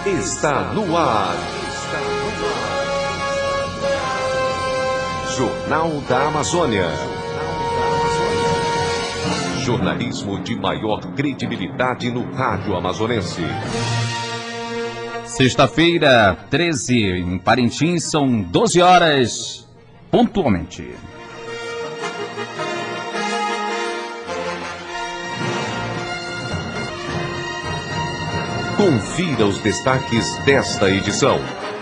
está no ar. Jornal da Amazônia. Jornalismo de maior credibilidade no rádio amazonense. Sexta-feira, 13, em Parintins, são 12 horas, pontualmente. Confira os destaques desta edição.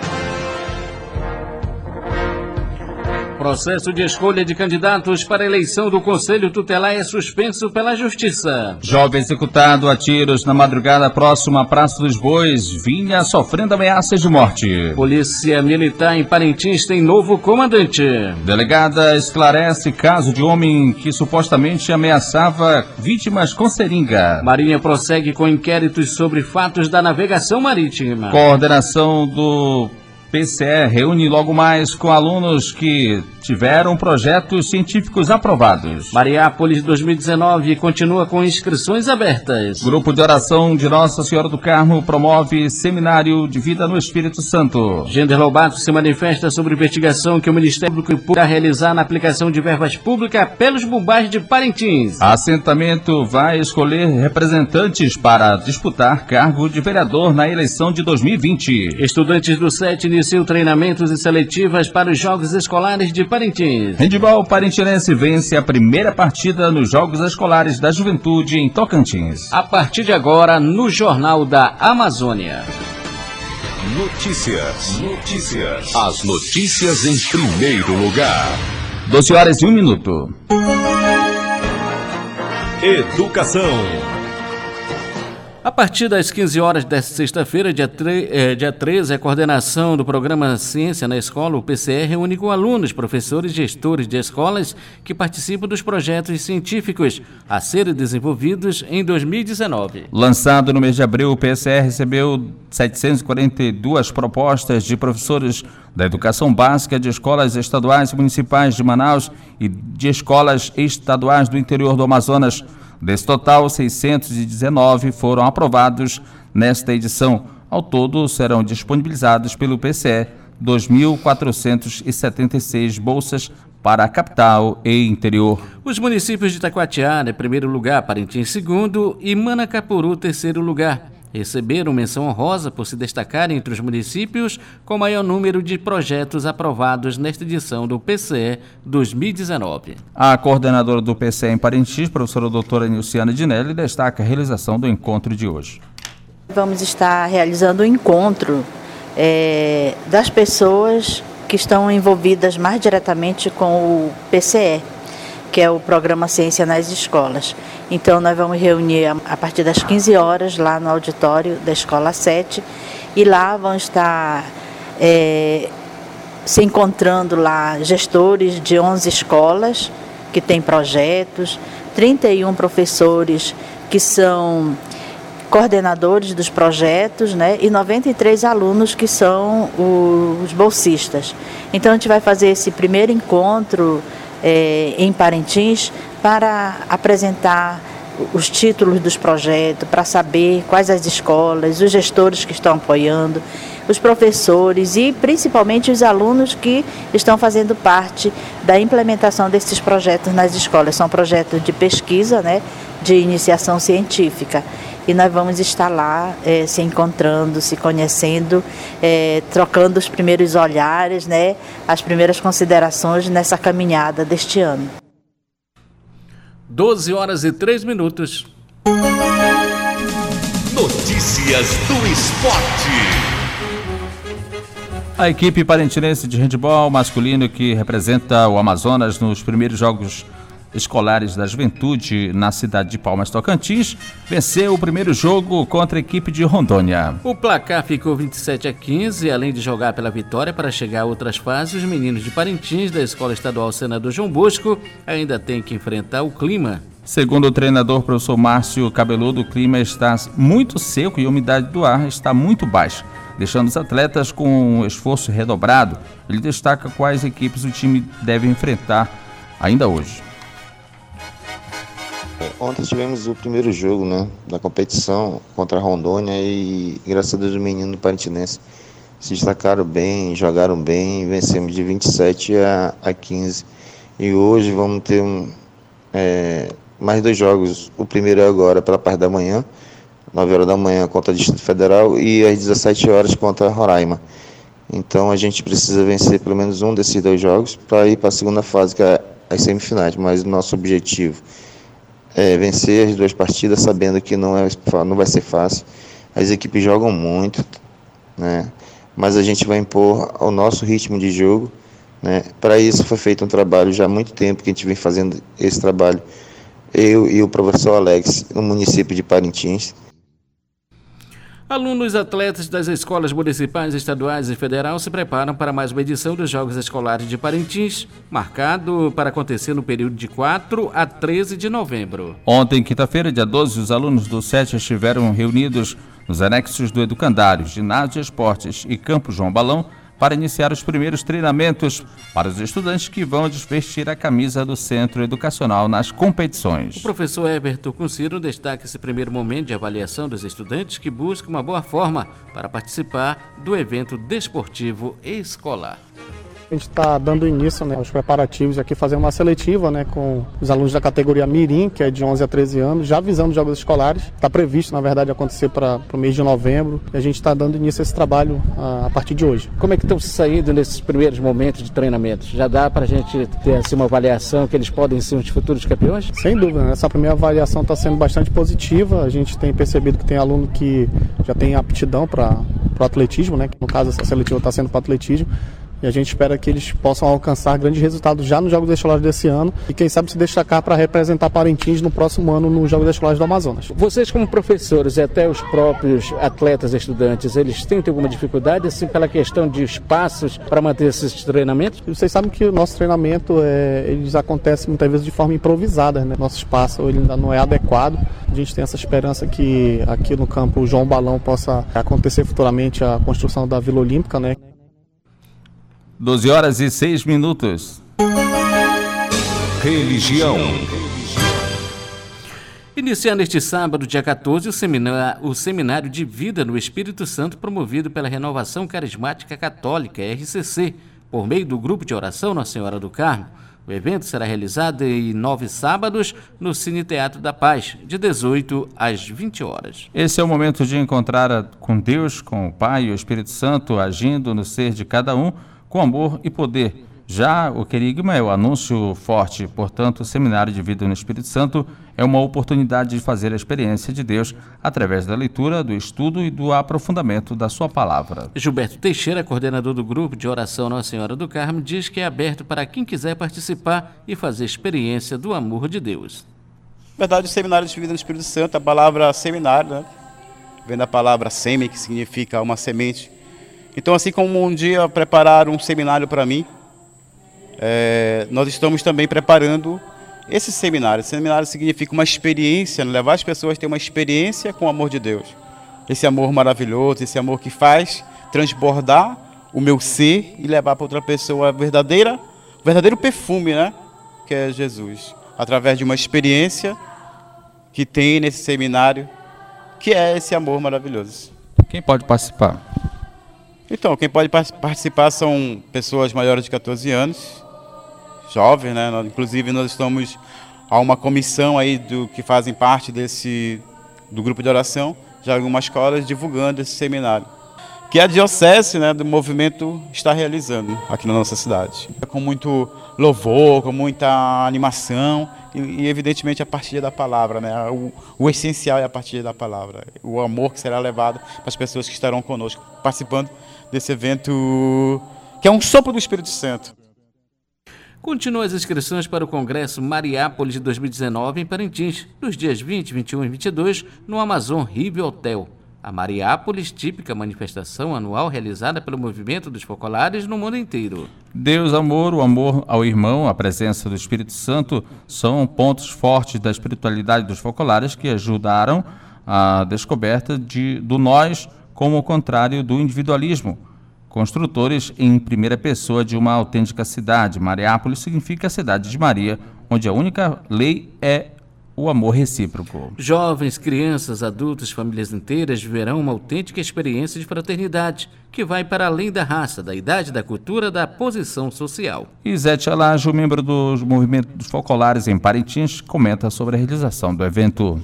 Processo de escolha de candidatos para a eleição do Conselho Tutelar é suspenso pela Justiça. Jovem executado a tiros na madrugada próxima à Praça dos Bois vinha sofrendo ameaças de morte. Polícia Militar em Parintins tem novo comandante. Delegada esclarece caso de homem que supostamente ameaçava vítimas com seringa. Marinha prossegue com inquéritos sobre fatos da navegação marítima. Coordenação do PCE reúne logo mais com alunos que tiveram projetos científicos aprovados. Mariápolis 2019 continua com inscrições abertas. Grupo de oração de Nossa Senhora do Carmo promove seminário de vida no Espírito Santo. Gender Lobato se manifesta sobre investigação que o Ministério Público irá realizar na aplicação de verbas públicas pelos bombais de Parintins. Assentamento vai escolher representantes para disputar cargo de vereador na eleição de 2020. Estudantes do SET iniciam treinamentos e seletivas para os Jogos Escolares de Parintins. Handebol parintinense vence a primeira partida nos Jogos Escolares da Juventude em Tocantins. A partir de agora, no Jornal da Amazônia. Notícias. As notícias em primeiro lugar. 12 horas e 1 minuto. Educação. A partir das 15 horas desta sexta-feira, dia 13, a coordenação do programa Ciência na Escola, o PCE, reúne com alunos, professores e gestores de escolas que participam dos projetos científicos a serem desenvolvidos em 2019. Lançado no mês de abril, o PCE recebeu 742 propostas de professores da educação básica de escolas estaduais e municipais de Manaus e de escolas estaduais do interior do Amazonas. Desse total, 619 foram aprovados nesta edição. Ao todo, serão disponibilizados pelo PCE 2.476 bolsas para a capital e interior. Os municípios de Itacoatiara, em primeiro lugar, Parintins, segundo, e Manacapuru, terceiro lugar, receberam menção honrosa por se destacarem entre os municípios com maior número de projetos aprovados nesta edição do PCE 2019. A coordenadora do PCE em Parintins, professora doutora Nilciana Dinelli, destaca a realização do encontro de hoje. Vamos estar realizando o encontro das pessoas que estão envolvidas mais diretamente com o PCE, que é o Programa Ciência nas Escolas. Então, nós vamos reunir a partir das 15 horas lá no auditório da Escola 7 e lá vão estar se encontrando lá gestores de 11 escolas que têm projetos, 31 professores que são coordenadores dos projetos, né, e 93 alunos que são os bolsistas. Então, a gente vai fazer esse primeiro encontro em Parintins para apresentar os títulos dos projetos, para saber quais as escolas, os gestores que estão apoiando, os professores e principalmente os alunos que estão fazendo parte da implementação desses projetos nas escolas. São projetos de pesquisa, né, de iniciação científica. E nós vamos estar lá se encontrando, se conhecendo, trocando os primeiros olhares, né, as primeiras considerações nessa caminhada deste ano. 12 horas e 3 minutos. Notícias do esporte. A equipe parintinense de handebol masculino que representa o Amazonas nos primeiros Jogos Escolares da Juventude na cidade de Palmas, Tocantins, venceu o primeiro jogo contra a equipe de Rondônia. O placar ficou 27-15, além de jogar pela vitória para chegar a outras fases, os meninos de Parintins da Escola Estadual Senador João Bosco ainda têm que enfrentar o clima. Segundo o treinador professor Márcio Cabeludo, o clima está muito seco e a umidade do ar está muito baixa, deixando os atletas com um esforço redobrado. Ele destaca quais equipes o time deve enfrentar ainda hoje. Ontem tivemos o primeiro jogo, né, da competição contra a Rondônia e graças a Deus o menino parintinense se destacaram bem, jogaram bem, vencemos de 27-15. E hoje vamos ter mais 2 jogos. O primeiro é agora pela parte da manhã, 9 horas da manhã contra o Distrito Federal e às 17 horas contra Roraima. Então a gente precisa vencer pelo menos um desses 2 jogos para ir para a segunda fase, que é as semifinais. Mas o nosso objetivo é vencer as 2 partidas, sabendo que não vai ser fácil. As equipes jogam muito, né? Mas a gente vai impor o nosso ritmo de jogo, né? Para isso foi feito um trabalho já há muito tempo que a gente vem fazendo esse trabalho, eu e o professor Alex, no município de Parintins. Alunos atletas das escolas municipais, estaduais e federal se preparam para mais uma edição dos Jogos Escolares de Parintins, marcado para acontecer no período de 4 a 13 de novembro. Ontem, quinta-feira, dia 12, os alunos do SET estiveram reunidos nos anexos do Educandário, Ginásio de Esportes e Campo João Balão para iniciar os primeiros treinamentos para os estudantes que vão desvestir a camisa do Centro Educacional nas competições. O professor Heberto Conciro destaca esse primeiro momento de avaliação dos estudantes que buscam uma boa forma para participar do evento desportivo escolar. A gente está dando início, né, aos preparativos aqui, fazendo uma seletiva, né, com os alunos da categoria Mirim, que é de 11 a 13 anos, já visando os Jogos Escolares. Está previsto, na verdade, acontecer para o mês de novembro e a gente está dando início a esse trabalho a partir de hoje. Como é que estão saindo nesses primeiros momentos de treinamento? Já dá para a gente ter assim, uma avaliação que eles podem ser os futuros campeões? Sem dúvida, né? Essa primeira avaliação está sendo bastante positiva. A gente tem percebido que tem aluno que já tem aptidão para o atletismo, né? No caso, essa seletiva está sendo para o atletismo. E a gente espera que eles possam alcançar grandes resultados já nos Jogos Escolares desse ano e quem sabe se destacar para representar Parintins no próximo ano nos Jogos Escolares do Amazonas. Vocês como professores e até os próprios atletas e estudantes, eles têm alguma dificuldade assim pela questão de espaços para manter esses treinamentos? E vocês sabem que o nosso treinamento eles acontecem muitas vezes de forma improvisada, né? Nosso espaço ele ainda não é adequado. A gente tem essa esperança que aqui no campo João Balão possa acontecer futuramente a construção da Vila Olímpica, né? 12 horas e 6 minutos. Religião. Iniciando este sábado, dia 14, o Seminário de Vida no Espírito Santo, promovido pela Renovação Carismática Católica, RCC, por meio do grupo de oração Nossa Senhora do Carmo. O evento será realizado em 9 sábados no Cine Teatro da Paz, de 18 às 20 horas. Esse é o momento de encontrar com Deus, com o Pai e o Espírito Santo, agindo no ser de cada um, com amor e poder. Já o querigma é o anúncio forte, portanto, o Seminário de Vida no Espírito Santo é uma oportunidade de fazer a experiência de Deus através da leitura, do estudo e do aprofundamento da sua palavra. Gilberto Teixeira, coordenador do grupo de oração Nossa Senhora do Carmo, diz que é aberto para quem quiser participar e fazer experiência do amor de Deus. Na verdade, o Seminário de Vida no Espírito Santo, a palavra seminário, né? Vem da palavra seme, que significa uma semente. Então, assim como um dia prepararam um seminário para mim, nós estamos também preparando esse seminário. Esse seminário significa uma experiência, levar as pessoas a ter uma experiência com o amor de Deus. Esse amor maravilhoso, esse amor que faz transbordar o meu ser e levar para outra pessoa o verdadeiro perfume, né? Que é Jesus. Através de uma experiência que tem nesse seminário, que é esse amor maravilhoso. Quem pode participar? Então, quem pode participar são pessoas maiores de 14 anos, jovens, né? Inclusive nós estamos a uma comissão aí que fazem parte do grupo de oração, de algumas escolas, divulgando esse seminário, que a diocese, né, do movimento está realizando aqui na nossa cidade. Com muito louvor, com muita animação e evidentemente a partilha da palavra, né? O essencial é a partilha da palavra, o amor que será levado para as pessoas que estarão conosco, participando desse evento que é um sopro do Espírito Santo. Continuam as inscrições para o Congresso Mariápolis de 2019 em Parintins, nos dias 20, 21 e 22, no Amazon Rive Hotel. A Mariápolis, típica manifestação anual realizada pelo movimento dos focolares no mundo inteiro. Deus, amor, o amor ao irmão, a presença do Espírito Santo são pontos fortes da espiritualidade dos focolares que ajudaram a descoberta do nós como o contrário do individualismo. Construtores em primeira pessoa de uma autêntica cidade. Mariápolis significa a cidade de Maria, onde a única lei é o amor recíproco. Jovens, crianças, adultos, famílias inteiras viverão uma autêntica experiência de fraternidade que vai para além da raça, da idade, da cultura, da posição social. Isete Alajo, membro do movimento dos focolares em Parintins, comenta sobre a realização do evento.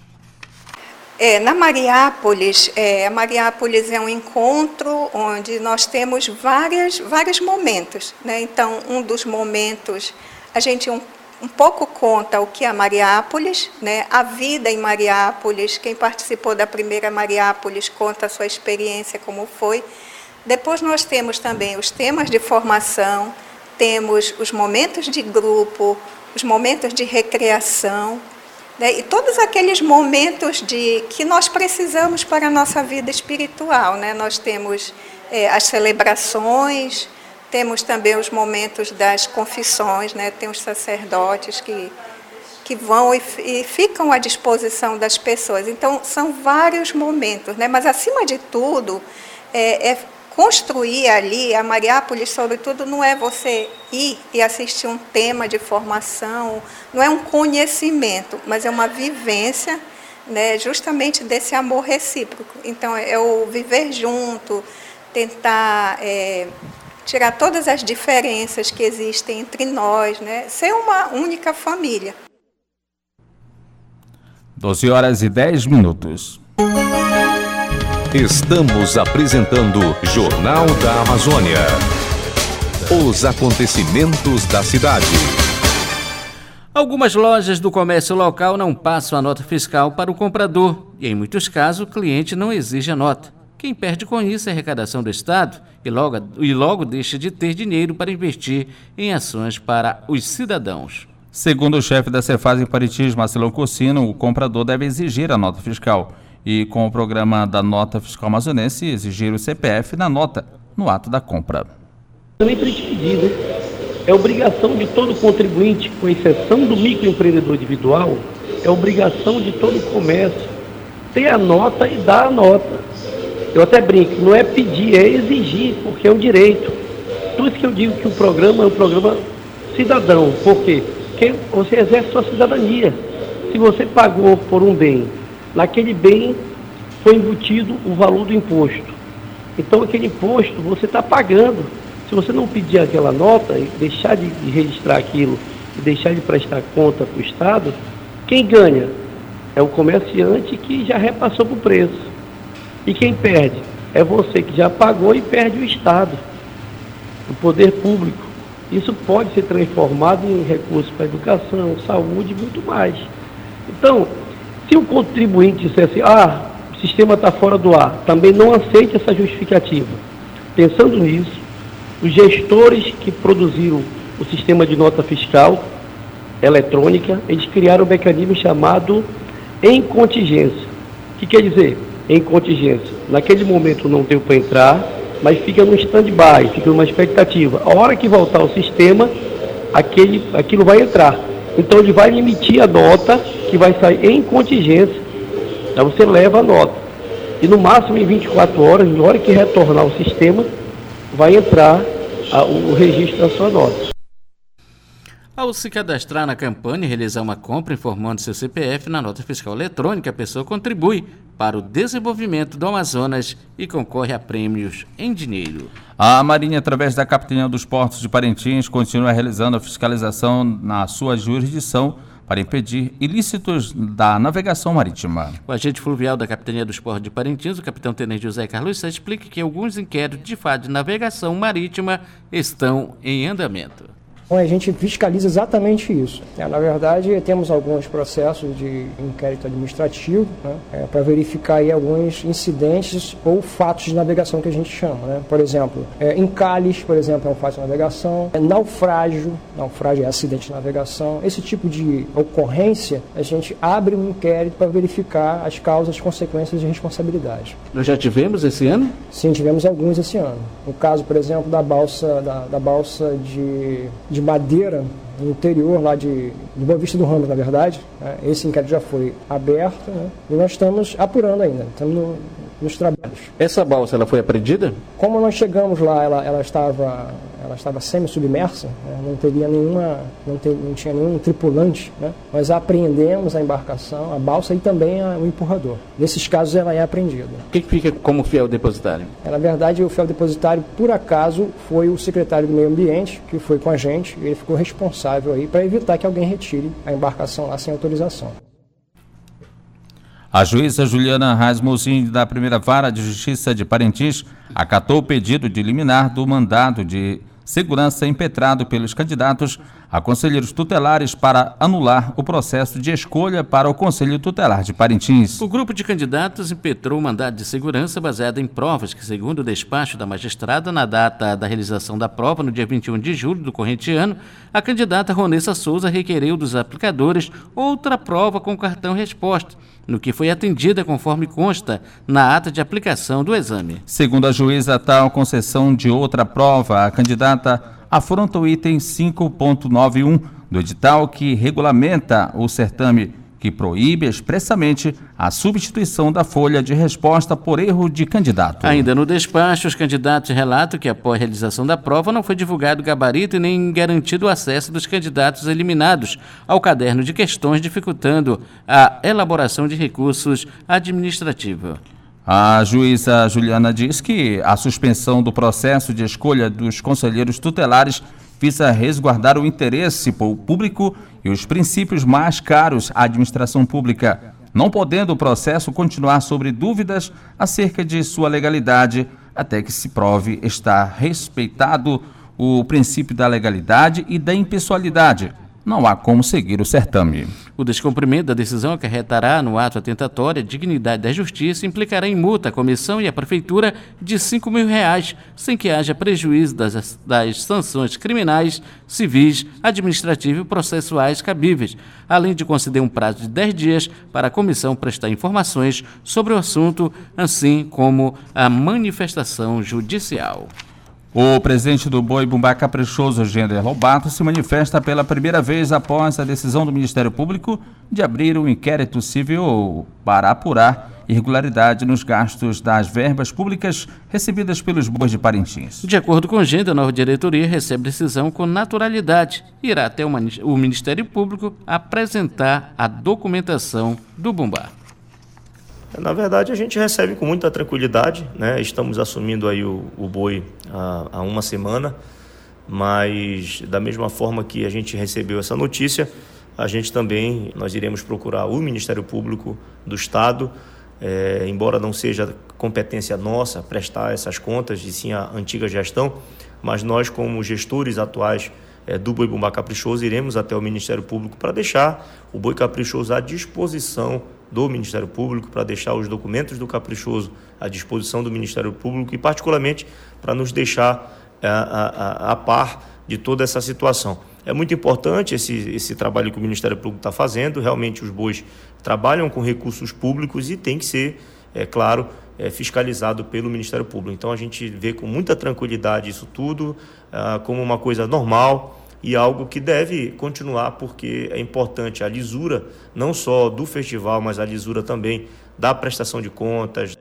Na Mariápolis, a Mariápolis é um encontro onde nós temos vários momentos, né? Então, um dos momentos, a gente um pouco conta o que é Mariápolis, né? A vida em Mariápolis, quem participou da primeira Mariápolis conta a sua experiência, como foi. Depois nós temos também os temas de formação, temos os momentos de grupo, os momentos de recreação, né? E todos aqueles momentos que nós precisamos para a nossa vida espiritual, né? Nós temos as celebrações, temos também os momentos das confissões, né? Tem os sacerdotes que vão e ficam à disposição das pessoas. Então, são vários momentos, né? Mas, acima de tudo, construir ali, a Mariápolis, sobretudo, não é você ir e assistir um tema de formação, não é um conhecimento, mas é uma vivência, né? Justamente desse amor recíproco. Então, é o viver junto, tentar tirar todas as diferenças que existem entre nós, né? Ser uma única família. 12h10. Estamos apresentando Jornal da Amazônia. Os acontecimentos da cidade. Algumas lojas do comércio local não passam a nota fiscal para o comprador e, em muitos casos, o cliente não exige a nota. Quem perde com isso é a arrecadação do Estado e logo deixa de ter dinheiro para investir em ações para os cidadãos. Segundo o chefe da Cefaz em Parintins, Marcelão Cossino, o comprador deve exigir a nota fiscal e, com o programa da Nota Fiscal Amazonense, exigir o CPF na nota no ato da compra. Também para te pedir, né? É obrigação de todo contribuinte, com exceção do microempreendedor individual, é obrigação de todo comércio ter a nota e dar a nota. Eu até brinco, não é pedir, é exigir, porque é um direito. Por isso que eu digo que o programa é um programa cidadão, porque você exerce sua cidadania. Se você pagou por um bem, naquele bem foi embutido o valor do imposto. Então aquele imposto você está pagando. Se você não pedir aquela nota e deixar de registrar aquilo e deixar de prestar conta para o Estado, quem ganha? É o comerciante que já repassou para o preço. E quem perde? É você que já pagou e perde o Estado, o poder público. Isso pode ser transformado em recursos para educação, saúde e muito mais. Então, se o contribuinte disser assim, o sistema está fora do ar, também não aceite essa justificativa. Pensando nisso, os gestores que produziram o sistema de nota fiscal eletrônica, eles criaram um mecanismo chamado em contingência. O que quer dizer? Em contingência. Naquele momento não deu para entrar, mas fica no stand-by, fica numa expectativa. A hora que voltar o sistema, aquilo vai entrar. Então ele vai emitir a nota, que vai sair em contingência, aí você leva a nota. E no máximo em 24 horas, na hora que retornar o sistema, vai entrar o registro da sua nota. Ao se cadastrar na campanha e realizar uma compra informando seu CPF na nota fiscal eletrônica, a pessoa contribui para o desenvolvimento do Amazonas e concorre a prêmios em dinheiro. A Marinha, através da Capitania dos Portos de Parintins, continua realizando a fiscalização na sua jurisdição para impedir ilícitos da navegação marítima. O agente fluvial da Capitania dos Portos de Parintins, o capitão-tenente José Carlos Sá, explica que alguns inquéritos de fato de navegação marítima estão em andamento. A gente fiscaliza exatamente isso. Na verdade, temos alguns processos de inquérito administrativo, né, para verificar aí alguns incidentes ou fatos de navegação que a gente chama. Né? Por exemplo, encalhes, por exemplo, é um fato de navegação. Naufrágio é acidente de navegação. Esse tipo de ocorrência, a gente abre um inquérito para verificar as causas e consequências de responsabilidade. Nós já tivemos esse ano? Sim, tivemos alguns esse ano. No caso, por exemplo, da balsa de madeira no interior lá de Boa Vista do Ramos, na verdade, né? Esse inquérito já foi aberto, né? E nós estamos apurando ainda, estamos nos trabalhos. Essa balsa, ela foi apreendida? Como nós chegamos lá, ela estava ela estava semi-submersa, né? Não tinha nenhum tripulante, né? Nós apreendemos a embarcação, a balsa e também o empurrador. Nesses casos ela é apreendida. O que fica como fiel depositário? Na verdade, o fiel depositário, por acaso, foi o secretário do Meio Ambiente, que foi com a gente, e ele ficou responsável aí para evitar que alguém retire a embarcação lá sem autorização. A juíza Juliana Rasmussen, da Primeira Vara de Justiça de Parintins, acatou o pedido de liminar do mandado de segurança impetrado pelos candidatos a conselheiros tutelares para anular o processo de escolha para o Conselho Tutelar de Parintins. O grupo de candidatos impetrou o mandado de segurança baseado em provas que, segundo o despacho da magistrada, na data da realização da prova, no dia 21 de julho do corrente ano, a candidata Ronessa Souza requereu dos aplicadores outra prova com cartão resposta, no que foi atendida conforme consta na ata de aplicação do exame. Segundo a juíza, tal concessão de outra prova, a candidata afronta o item 5.91 do edital que regulamenta o certame, que proíbe expressamente a substituição da folha de resposta por erro de candidato. Ainda no despacho, os candidatos relatam que após a realização da prova não foi divulgado o gabarito e nem garantido o acesso dos candidatos eliminados ao caderno de questões, dificultando a elaboração de recursos administrativos. A juíza Juliana diz que a suspensão do processo de escolha dos conselheiros tutelares visa resguardar o interesse público e os princípios mais caros à administração pública, não podendo o processo continuar sobre dúvidas acerca de sua legalidade, até que se prove estar respeitado o princípio da legalidade e da impessoalidade. Não há como seguir o certame. O descumprimento da decisão acarretará no ato atentatório à dignidade da justiça e implicará em multa à comissão e à prefeitura de R$5.000, sem que haja prejuízo das sanções criminais, civis, administrativas e processuais cabíveis, além de conceder um prazo de 10 dias para a comissão prestar informações sobre o assunto, assim como a manifestação judicial. O presidente do Boi Bumbá Caprichoso, Gender Lobato, se manifesta pela primeira vez após a decisão do Ministério Público de abrir um inquérito civil para apurar irregularidade nos gastos das verbas públicas recebidas pelos bois de Parintins. De acordo com o Gender, a nova diretoria recebe decisão com naturalidade e irá até o Ministério Público apresentar a documentação do Bumbá. Na verdade, a gente recebe com muita tranquilidade, né? Estamos assumindo aí o boi há uma semana, mas da mesma forma que a gente recebeu essa notícia, a gente também, nós iremos procurar o Ministério Público do Estado, embora não seja competência nossa prestar essas contas, e sim a antiga gestão, mas nós, como gestores atuais do Boi Bumbá Caprichoso, iremos até o Ministério Público para deixar o Boi Caprichoso à disposição do Ministério Público, para deixar os documentos do Caprichoso à disposição do Ministério Público e, particularmente, para nos deixar a par de toda essa situação. É muito importante esse trabalho que o Ministério Público está fazendo. Realmente os bois trabalham com recursos públicos e tem que ser, claro, fiscalizado pelo Ministério Público. Então a gente vê com muita tranquilidade isso tudo como uma coisa normal e algo que deve continuar, porque é importante a lisura não só do festival, mas a lisura também da prestação de contas.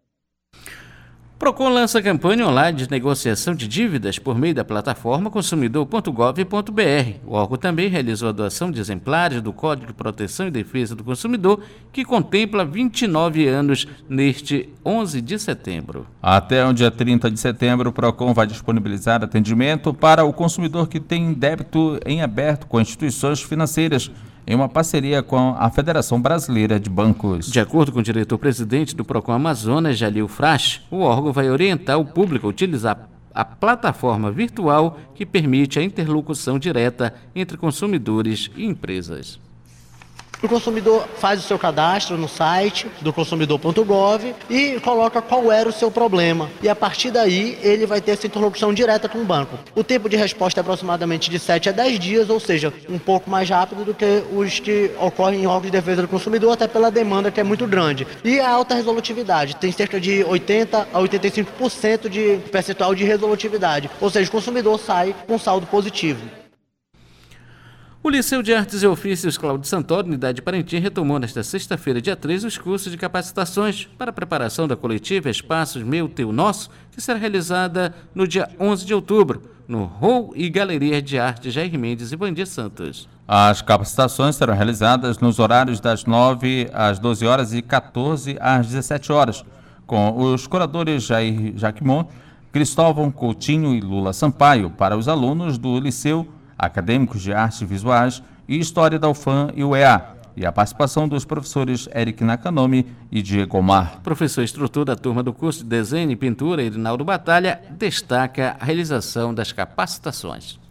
Procon lança campanha online de negociação de dívidas por meio da plataforma consumidor.gov.br. O órgão também realizou a doação de exemplares do Código de Proteção e Defesa do Consumidor, que contempla 29 anos neste 11 de setembro. Até o dia 30 de setembro, o Procon vai disponibilizar atendimento para o consumidor que tem débito em aberto com instituições financeiras, em uma parceria com a Federação Brasileira de Bancos. De acordo com o diretor-presidente do Procon Amazonas, Jalil Frasch, o órgão vai orientar o público a utilizar a plataforma virtual que permite a interlocução direta entre consumidores e empresas. O consumidor faz o seu cadastro no site do consumidor.gov e coloca qual era o seu problema. E a partir daí ele vai ter essa interlocução direta com o banco. O tempo de resposta é aproximadamente de 7 a 10 dias, ou seja, um pouco mais rápido do que os que ocorrem em órgãos de defesa do consumidor, até pela demanda que é muito grande. E a alta resolutividade, tem cerca de 80 a 85% de percentual de resolutividade, ou seja, o consumidor sai com saldo positivo. O Liceu de Artes e Ofícios Cláudio Santoro, unidade de Parintins, retomou nesta sexta-feira, dia 3, os cursos de capacitações para a preparação da coletiva Espaços Meu, Teu, Nosso, que será realizada no dia 11 de outubro, no Hall e Galeria de Arte Jair Mendes e Vandir Santos. As capacitações serão realizadas nos horários das 9 às 12 horas e 14 às 17 horas, com os curadores Jair Jaquimon, Cristóvão Coutinho e Lula Sampaio, para os alunos do Liceu, acadêmicos de artes visuais e história da UFAM e UEA, e a participação dos professores Eric Nakanomi e Diego Omar. Professor instrutor da turma do curso de Desenho e Pintura, Irinaldo Batalha, destaca a realização das capacitações.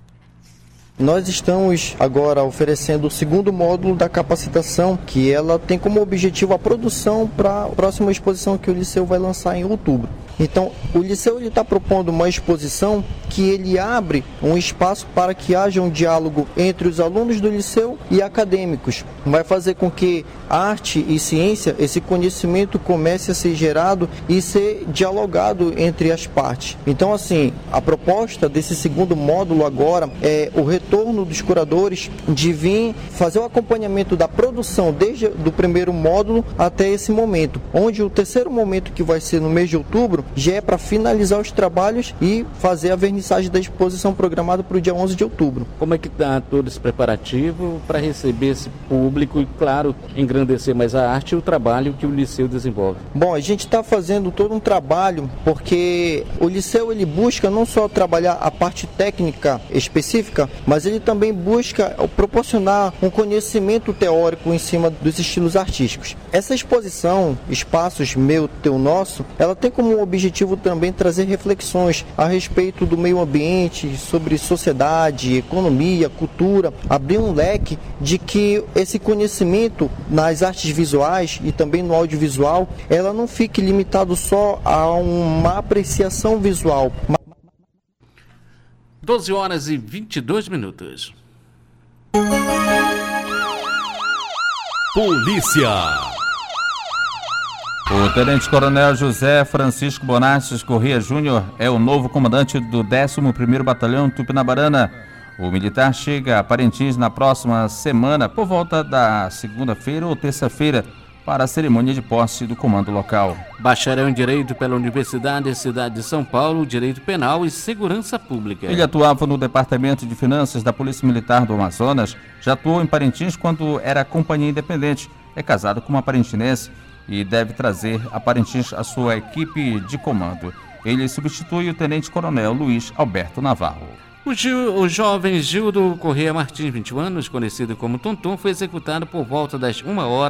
Nós estamos agora oferecendo o segundo módulo da capacitação, que ela tem como objetivo a produção para a próxima exposição que o Liceu vai lançar em outubro. Então, o Liceu está propondo uma exposição que ele abre um espaço para que haja um diálogo entre os alunos do Liceu e acadêmicos. Vai fazer com que arte e ciência, esse conhecimento comece a ser gerado e ser dialogado entre as partes. Então, assim, a proposta desse segundo módulo agora é o retorno dos curadores de vir fazer o acompanhamento da produção desde o primeiro módulo até esse momento, onde o terceiro momento, que vai ser no mês de outubro, já é para finalizar os trabalhos e fazer a vernissagem da exposição programada para o dia 11 de outubro. Como é que está todo esse preparativo para receber esse público e, claro, engrandecer mais a arte e o trabalho que o Liceu desenvolve? Bom, a gente está fazendo todo um trabalho, porque o Liceu ele busca não só trabalhar a parte técnica específica, mas ele também busca proporcionar um conhecimento teórico em cima dos estilos artísticos. Essa exposição, Espaços Meu, Teu, Nosso, ela tem como objetivo também trazer reflexões a respeito do meio ambiente, sobre sociedade, economia, cultura, abrir um leque de que esse conhecimento nas artes visuais e também no audiovisual, ela não fique limitado só a uma apreciação visual. 12 horas e 22 minutos. Polícia. O tenente-coronel José Francisco Bonastes Corrêa Júnior é o novo comandante do 11º Batalhão Tupinabarana. O militar chega a Parintins na próxima semana, por volta da segunda-feira ou terça-feira, para a cerimônia de posse do comando local. Bacharel em Direito pela Universidade Cidade de São Paulo, Direito Penal e Segurança Pública. Ele atuava no Departamento de Finanças da Polícia Militar do Amazonas, já atuou em Parintins quando era companhia independente, é casado com uma parintinense e deve trazer a Parintins a sua equipe de comando. Ele substitui o tenente-coronel Luiz Alberto Navarro. O jovem Gildo Corrêa Martins, 21 anos, conhecido como Tonton, foi executado por volta das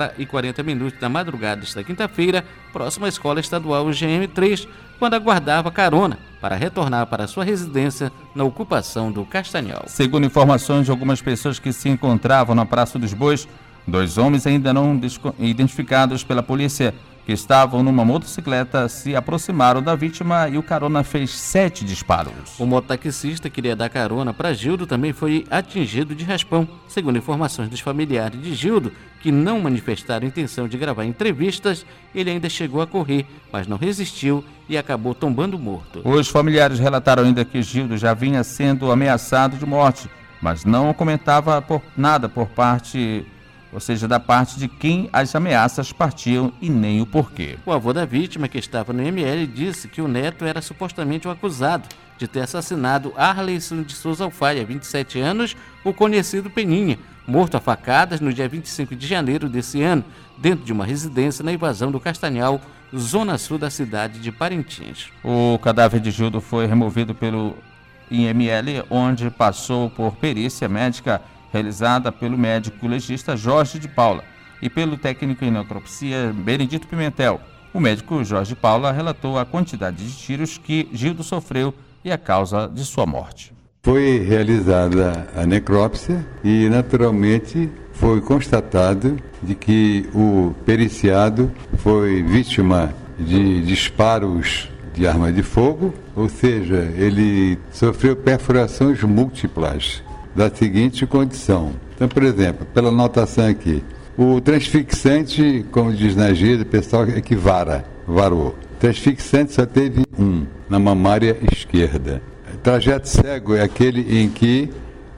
1h40 da madrugada desta quinta-feira, próximo à Escola Estadual GM3, quando aguardava carona para retornar para sua residência na ocupação do Castanhal. Segundo informações de algumas pessoas que se encontravam na Praça dos Bois, 2 homens ainda não identificados pela polícia, que estavam numa motocicleta, se aproximaram da vítima e o carona fez 7 disparos. O mototaxista que queria dar carona para Gildo também foi atingido de raspão. Segundo informações dos familiares de Gildo, que não manifestaram intenção de gravar entrevistas, ele ainda chegou a correr, mas não resistiu e acabou tombando morto. Os familiares relataram ainda que Gildo já vinha sendo ameaçado de morte, mas não comentava nada por parte... ou seja, da parte de quem as ameaças partiam e nem o porquê. O avô da vítima, que estava no ML, disse que o neto era supostamente o acusado de ter assassinado Arleison de Souza Alfaia, 27 anos, o conhecido Peninha, morto a facadas no dia 25 de janeiro desse ano, dentro de uma residência na invasão do Castanhal, zona sul da cidade de Parintins. O cadáver de Gildo foi removido pelo IML, onde passou por perícia médica realizada pelo médico legista Jorge de Paula e pelo técnico em necropsia Benedito Pimentel. O médico Jorge de Paula relatou a quantidade de tiros que Gildo sofreu e a causa de sua morte. Foi realizada a necrópsia e, naturalmente, foi constatado de que o periciado foi vítima de disparos de arma de fogo, ou seja, ele sofreu perfurações múltiplas da seguinte condição. Então, por exemplo, pela anotação aqui, o transfixante, como diz na gíria, o pessoal é que varou. Transfixante só teve um, na mamária esquerda. Trajeto cego é aquele em que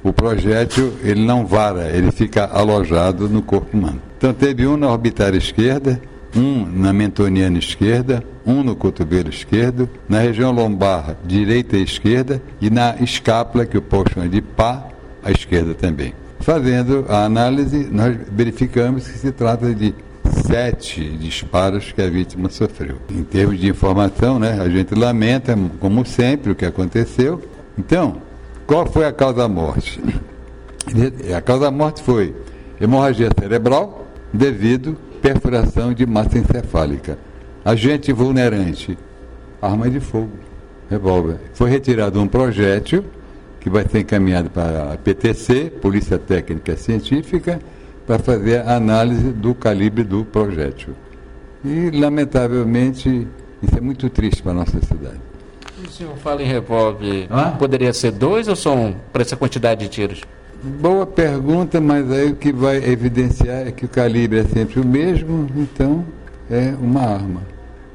o projétil ele não vara, ele fica alojado no corpo humano. Então teve um na orbitária esquerda, um na mentoniana esquerda, um no cotovelo esquerdo, na região lombar direita e esquerda e na escápula, que o povo chama de pá, à esquerda também. Fazendo a análise, nós verificamos que se trata de 7 disparos que a vítima sofreu. Em termos de informação, né, a gente lamenta, como sempre, o que aconteceu. Então, qual foi a causa da morte? A causa da morte foi hemorragia cerebral devido à perfuração de massa encefálica. Agente vulnerante, arma de fogo, revólver. Foi retirado um projétil que vai ser encaminhado para a PTC, Polícia Técnica Científica, para fazer a análise do calibre do projétil. E, lamentavelmente, isso é muito triste para a nossa cidade. O senhor fala em revólver, poderia ser 2 ou só 1 para essa quantidade de tiros? Boa pergunta, mas aí o que vai evidenciar é que o calibre é sempre o mesmo, então é uma arma.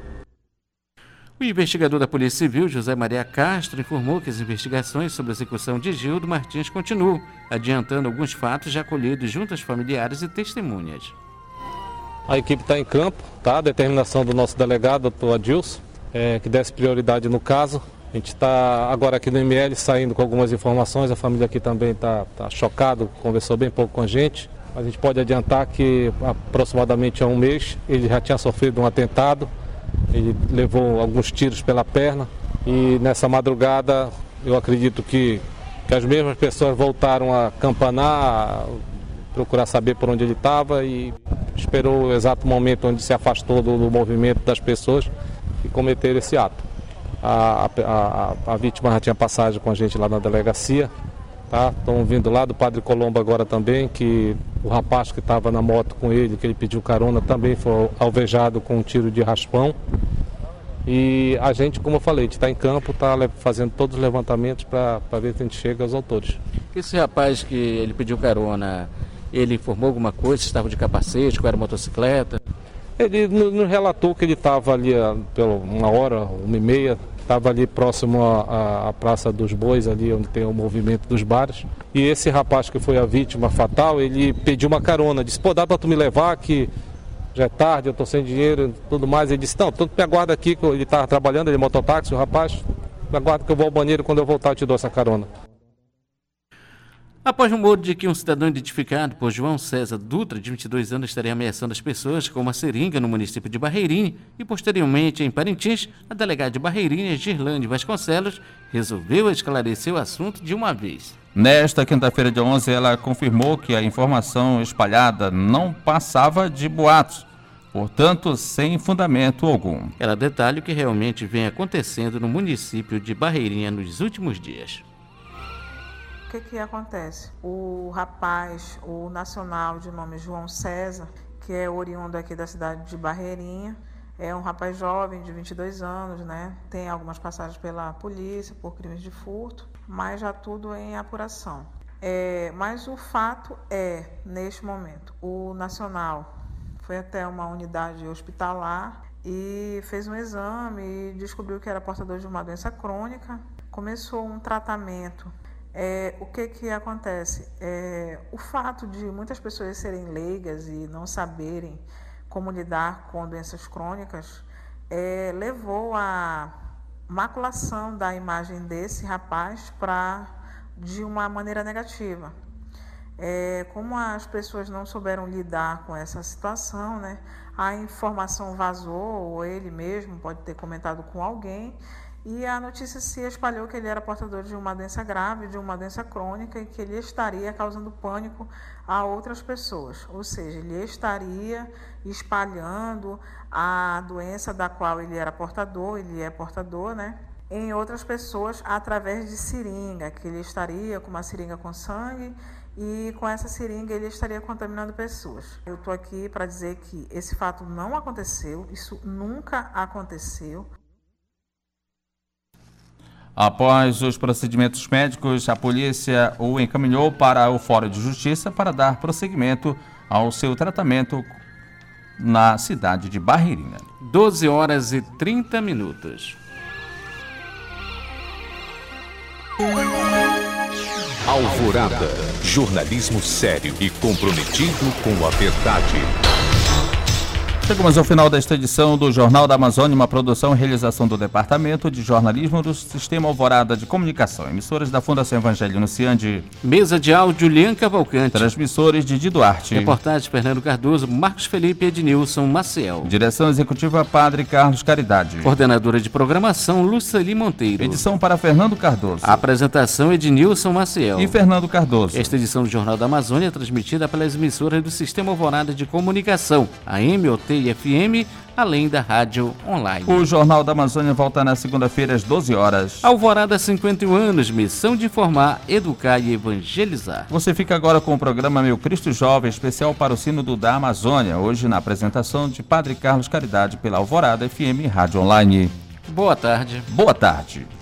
O investigador da Polícia Civil, José Maria Castro, informou que as investigações sobre a execução de Gildo Martins continuam, adiantando alguns fatos já colhidos junto aos familiares e testemunhas. A equipe está em campo, tá? A determinação do nosso delegado, doutor Adilson, que desse prioridade no caso. A gente está agora aqui no ML saindo com algumas informações, a família aqui também está chocado, conversou bem pouco com a gente. A gente pode adiantar que aproximadamente há um mês ele já tinha sofrido um atentado. Ele levou alguns tiros pela perna e nessa madrugada eu acredito que as mesmas pessoas voltaram a campanar, procurar saber por onde ele estava e esperou o exato momento onde se afastou do movimento das pessoas e cometeram esse ato. A vítima já tinha passagem com a gente lá na delegacia, tá? Estão vindo lá do Padre Colombo agora também, que o rapaz que estava na moto com ele, que ele pediu carona, também foi alvejado com um tiro de raspão. E a gente, como eu falei, a gente está em campo, está fazendo todos os levantamentos para ver se a gente chega aos autores. Esse rapaz que ele pediu carona, ele informou alguma coisa, se estava de capacete, qual era a motocicleta? Ele nos relatou que ele estava ali pela 1h, 1h30, estava ali próximo à Praça dos Bois, ali onde tem o movimento dos bares. E esse rapaz que foi a vítima fatal, ele pediu uma carona, disse, pô, dá para tu me levar, que já é tarde, eu estou sem dinheiro e tudo mais. Ele disse, não, tu me aguarda aqui, que ele estava trabalhando, ele é mototáxi, o rapaz, me aguarda que eu vou ao banheiro, quando eu voltar eu te dou essa carona. Após rumor de que um cidadão identificado por João César Dutra, de 22 anos, estaria ameaçando as pessoas com uma seringa no município de Barreirinha e, posteriormente, em Parintins, a delegada de Barreirinha, Girlane Vasconcelos, resolveu esclarecer o assunto de uma vez. Nesta quinta-feira, dia 11, ela confirmou que a informação espalhada não passava de boatos, portanto, sem fundamento algum. Ela detalha o que realmente vem acontecendo no município de Barreirinha nos últimos dias. O que acontece? O rapaz, o nacional de nome João César, que é oriundo aqui da cidade de Barreirinha, é um rapaz jovem de 22 anos, né? Tem algumas passagens pela polícia por crimes de furto, mas já tudo em apuração. Mas o fato neste momento, o nacional foi até uma unidade hospitalar e fez um exame e descobriu que era portador de uma doença crônica, começou um tratamento. O que acontece? O fato de muitas pessoas serem leigas e não saberem como lidar com doenças crônicas levou à maculação da imagem desse rapaz de uma maneira negativa. Como as pessoas não souberam lidar com essa situação, né, a informação vazou, ou ele mesmo pode ter comentado com alguém, e a notícia se espalhou que ele era portador de uma doença grave, de uma doença crônica, e que ele estaria causando pânico a outras pessoas. Ou seja, ele estaria espalhando a doença da qual ele é portador, né, em outras pessoas através de seringa, que ele estaria com uma seringa com sangue e com essa seringa ele estaria contaminando pessoas. Eu estou aqui para dizer que esse fato não aconteceu, isso nunca aconteceu. Após os procedimentos médicos, a polícia o encaminhou para o Fórum de Justiça para dar prosseguimento ao seu tratamento na cidade de Barreirinha. 12h30. Alvorada, jornalismo sério e comprometido com a verdade. Chegamos ao final desta edição do Jornal da Amazônia, uma produção e realização do Departamento de Jornalismo do Sistema Alvorada de Comunicação. Emissoras da Fundação Evangelho Nunciande. Mesa de áudio, Lian Cavalcante. Transmissores, Didi Duarte. Reportagem, Fernando Cardoso, Marcos Felipe e Ednilson Maciel. Direção Executiva, Padre Carlos Caridade. Coordenadora de Programação, Luceli Monteiro. Edição para Fernando Cardoso. Apresentação, Ednilson Maciel. E Fernando Cardoso. Esta edição do Jornal da Amazônia é transmitida pelas emissoras do Sistema Alvorada de Comunicação, AM, OT e FM, além da rádio online. O Jornal da Amazônia volta na segunda-feira às 12 horas. Alvorada, 51 anos, missão de informar, educar e evangelizar. Você fica agora com o programa Meu Cristo Jovem, especial para o Sínodo da Amazônia, hoje na apresentação de Padre Carlos Caridade pela Alvorada FM Rádio Online. Boa tarde. Boa tarde.